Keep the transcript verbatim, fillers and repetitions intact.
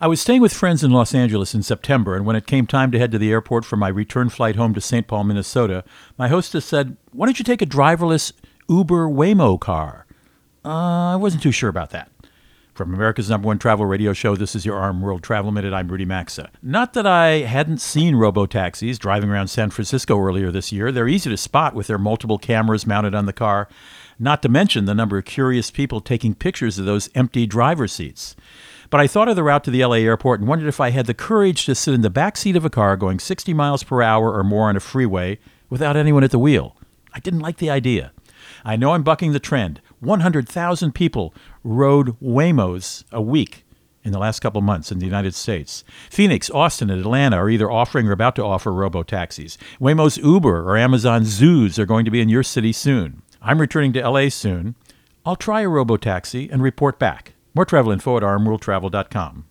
I was staying with friends in Los Angeles in September, and when it came time to head to the airport for my return flight home to Saint Paul, Minnesota, my hostess said, "Why don't you take a driverless Uber Waymo car?" Uh, I wasn't too sure about that. From America's number one travel radio show, this is your Arm World Travel Minute. I'm Rudy Maxa. Not that I hadn't seen robo-taxis driving around San Francisco earlier this year. They're easy to spot with their multiple cameras mounted on the car, not to mention the number of curious people taking pictures of those empty driver seats. But I thought of the route to the L A airport and wondered if I had the courage to sit in the back seat of a car going sixty miles per hour or more on a freeway without anyone at the wheel. I didn't like the idea. I know I'm bucking the trend. one hundred thousand people rode Waymos a week in the last couple months in the United States. Phoenix, Austin, and Atlanta are either offering or about to offer robo-taxis. Waymo's Uber or Amazon Zoos are going to be in your city soon. I'm returning to L A soon. I'll try a robo-taxi and report back. More travel info at arm world travel dot com.